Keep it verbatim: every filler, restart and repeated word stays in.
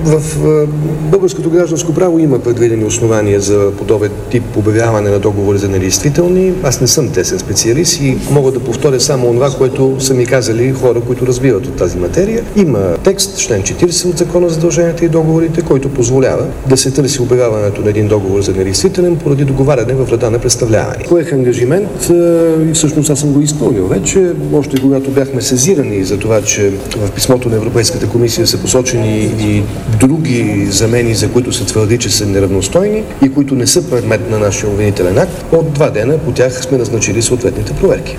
В българското гражданско право има предвидени основания за подобен тип обявяване на договори за недействителни. Аз не съм тесен специалист и мога да повторя само това, което са ми казали хора, които разбират от тази материя. Има текст, член четиридесет от Закона за задълженията и договорите, който позволява да се търси обявяването на един договор за недействителен поради договаряне в вреда на представляване. Поех ангажимент и всъщност аз съм го изпълнил вече, още когато бяхме сезирани за това, че в писмото на Европейската комисия са посочени и други замени, за които се твърди, че са неравностойни и които не са предмет на нашия обвинителен акт. От два дена по тях сме назначили съответните проверки.